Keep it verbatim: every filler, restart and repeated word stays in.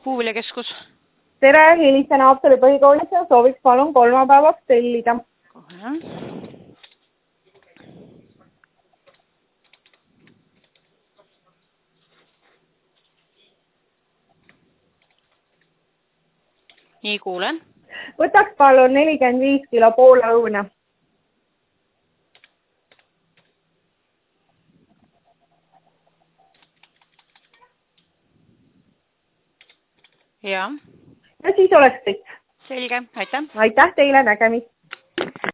Puuviljakeskus. Tere, helistan Haapsalu põhikoolisse ja sooviks palun kolmapäevaks tellida. Kohe. Nii kuulen. Võtaks palun nelikümmend viis kilo Poola õuna. Ja. Ja siis oleks kõik. Selge, aitäh. Aitäh teile, nägemist.